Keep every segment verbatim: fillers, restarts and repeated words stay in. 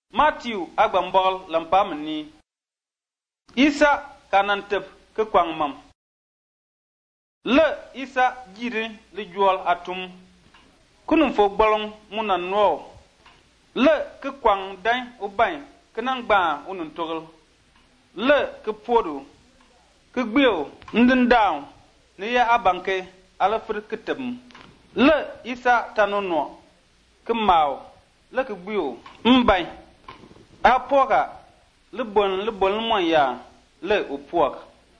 Matthew agbambol lampam ni Isa kanantep ke kwang mam le Isa jiri le juol atum kunum fo gbolong munan no le ke kwang dan ubain ke nang ba unun togol le ke podo ke gbeo ndin daw ne ya abanke ala fir ketem le Isa tanono ke maw le ke gbeo mbain apoka le bon le bon mo ya le upok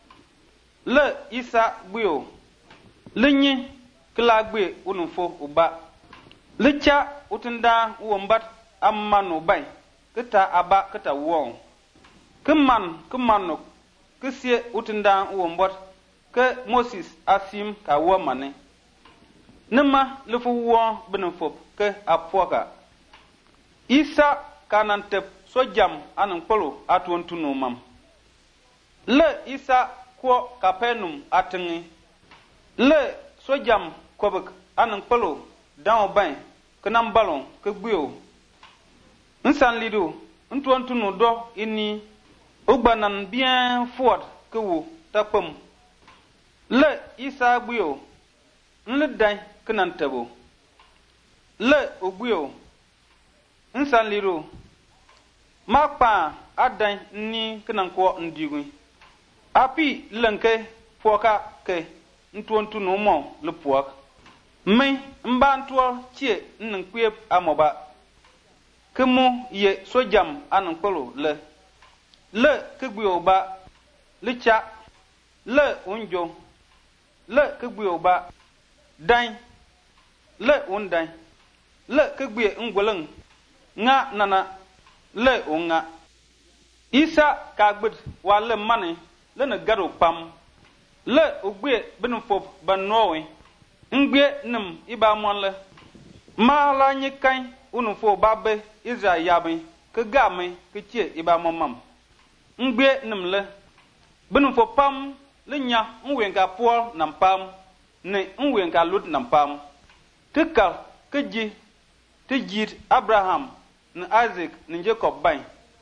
le Isa gbeo le nyi kla gbe unun fo uba le cha utunda wombat amanu bai kita aba kita won keman kemano kesie utunda wombot ke Moses asim ka wo mane nema le fo wo benen fop ke apoka Isa kanantep so jam anan polo atwon tunu mam le Isa ko Kapenum atengi le so jam kobek anan polo dan bain ke nam balon ke gbio nsan lido ntwon tunu do ini ogbanan bien fort ke wo tapam le Isa gbio nle dan kenantebo le ogbio nsan lido makpa adan ni kenanko ndigui api lenke poka ke ntwontu no mo le poak me mbanto chie nnan kwe amoba kemu ye sojam anan kolo le le kegbi oba le cha le unjo le kegbi oba dan le undan le kegbi ngoleng nga nana le unga Isa kagbid wa le mane le na garo pam le ogbe benu fop banowe ngbe nim iba monle ma la nyikan unu fo babe Israel yabe ke game ke tie iba momam ngbe nim le benu fo pam le nya nwen ka por nam pam ne nwen ka lut nam pam tikal ke ji te jit Abraham na Isaac na Jacob bain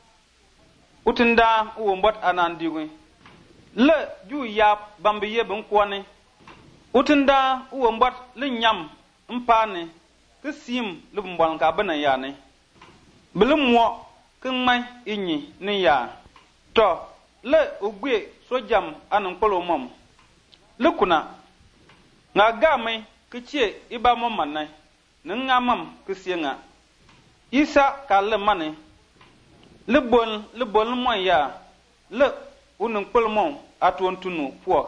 utunda uwo mbot anandiwe le ju yap bambe yebun kwani utunda uwo mbot le nyam mpane ke sim le mbon ka bana yani bele mo ke mai inyi ni ya to le ogbe sojam anan kolo mom le kuna nga game ke chie iba mom manai nga mam ke sienga Isa ka le mane le bon le bon mo ya le unun kolmon atwon tunu puok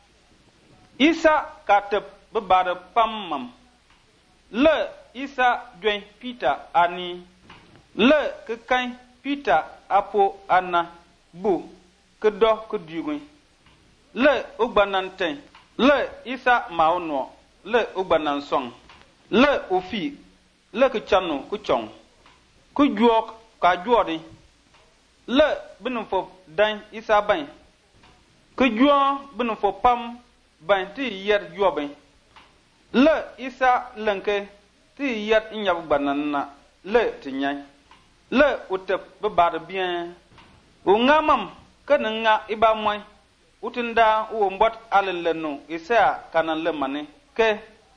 Isa ka tep be bade pam mam le Isa dwen Peter ani le ke kan Peter apo ana bu ke do ke digun le ogbananten le Isa maono le ogbanan song le ofi le ke chanu ku chong ku juok ka juodi le binu fo dan Isa bain ku juo binu fo pam bain ti yer juobe le Isa lenke ti yer nyab banana le ti nyai le utep be bad bien o ngamam ke nga iba moy utinda o mbot alelenu Isa kanan le mane ke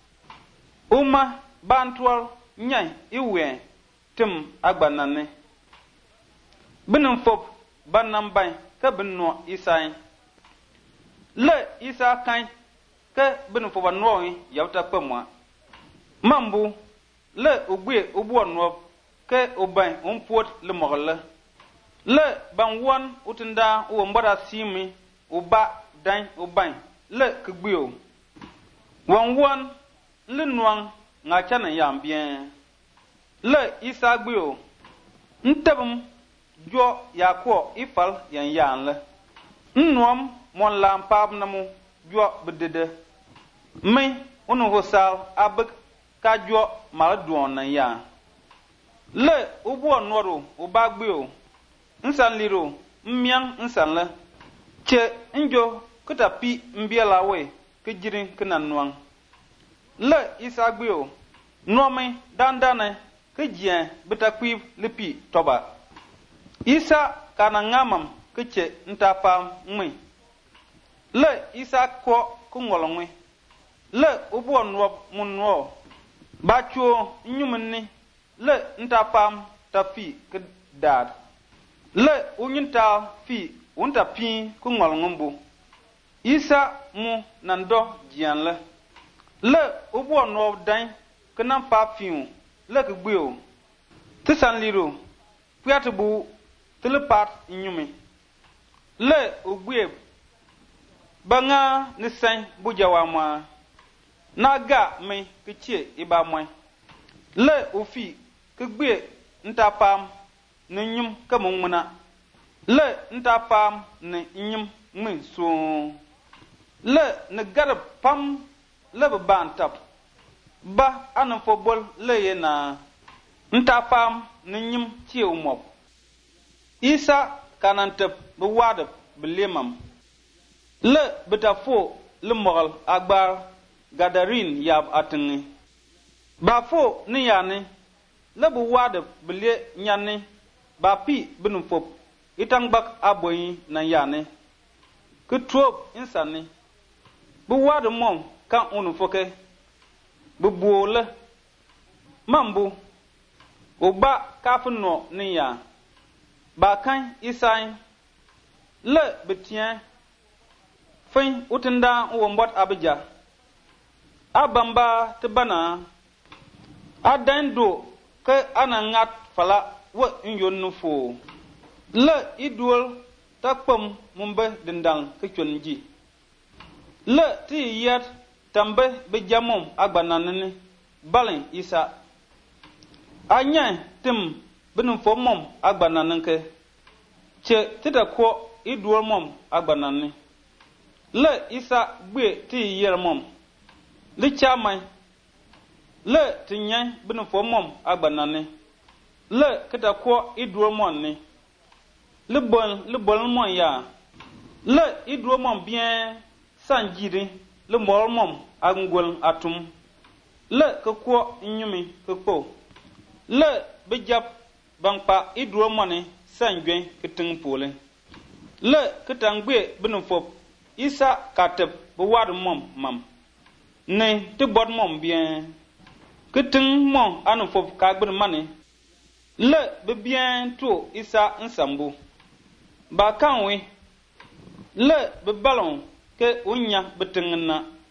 uma bantwal nyai iwe tim agbanane binin fop bannan bain ke binno Isa le Isa kan ke binin fo banno yawta pemwa mambu le ogbe obu onwo ke oban onpot le mogale le ban won utinda o mbara simi oba dan oban le kegbio won won le nuang nga chana yam bien le Isa gbio ntebum jo yakwo ifal yan yan le nnom mon lampab namu jo bedede me unu hosal abek ka jo mal duon na ya le ubu onoro ubagbio nsan liro mmian nsan le che njo kutapi mbiela we ke jirin kenan nuang le Isa gbio nome dandane ke jien betakwi lepi toba Isa kana ngamam kiche ntapam ngwi. Le Isa ko kungolongwe. Le ubo nwob munwo. Bacho nyumni le ntapam tafi kedad. Le unyinta fi unta pi kungolongombo. Isa mu nando jianle. Le ubo nwob dan kenan pa fiu le kgbeo. Tisan liro kwiatbu telepat nyumi. Le ugbe banga nisan bujawa mwa. Naga me kiche iba mwa. Le ofi kgbe ntapam ne nyum kamungmuna. Le ntapam ne nyum ngmin so. Le ne garab pam le bantap. Ba anan fobol le yena ntapam ne nyum tie umob. Isa kanantep be wadep be lemam. Le betafo le moral agbar gadarin yab atengi. Ba fo ni yani le be wadep be le nyane ba pi benum fop itang bak aboyi na yani. Ke trob insani be wad mom kan unu foke be buole mambu ogba kafin no ni ya. Ba kan isain le betien fin utenda uwombot abija abamba tebana adando ke anangat fala wa nyonnufo le idul takpam mumbe dindang ke chonji le ti yat tambe be jamom agbananne balin Isa anya tim benum fo mom agbananne ke che tida ko idul mom agbananne le Isa gbe ti yer mom le chamai le tinyan benum fo mom agbananne le kita ko idul mom ni le bon le bon mom ya le idul mom bien sanjiri le mol mom angol atum le ko ko nyumi ko ko le be jap bangpa idro moni sanjwen kitin pole le kitangbe binum fop Isa katep bo wad mom mam ne te bod mom bien kitin mom anu fop ka gbin mani le be bien to Isa nsambu ba kanwe le be balon ke unya betingna